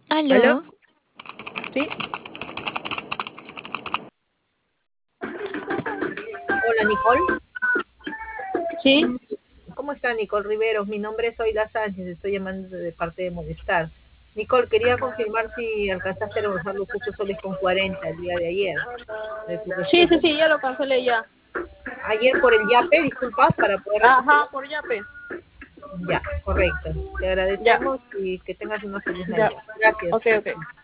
¿Aló? ¿Aló? ¿Sí? Hola, Nicole. ¿Sí? ¿Cómo está, Nicole Riveros? Mi nombre es Oida Sánchez, estoy llamando de parte de Movistar. Nicole, quería confirmar si alcanzaste a almorzar los 8 soles con 40 el día de ayer, de tu Sí, sí, reserva. sí, ya lo cancelé ya. Ayer por el Yape, disculpa, para poder recuperar. Ajá, por Yape. Ya, correcto. Te Ya, agradecemos y que tengas una feliz ya. Navidad. Gracias. Ok, ok.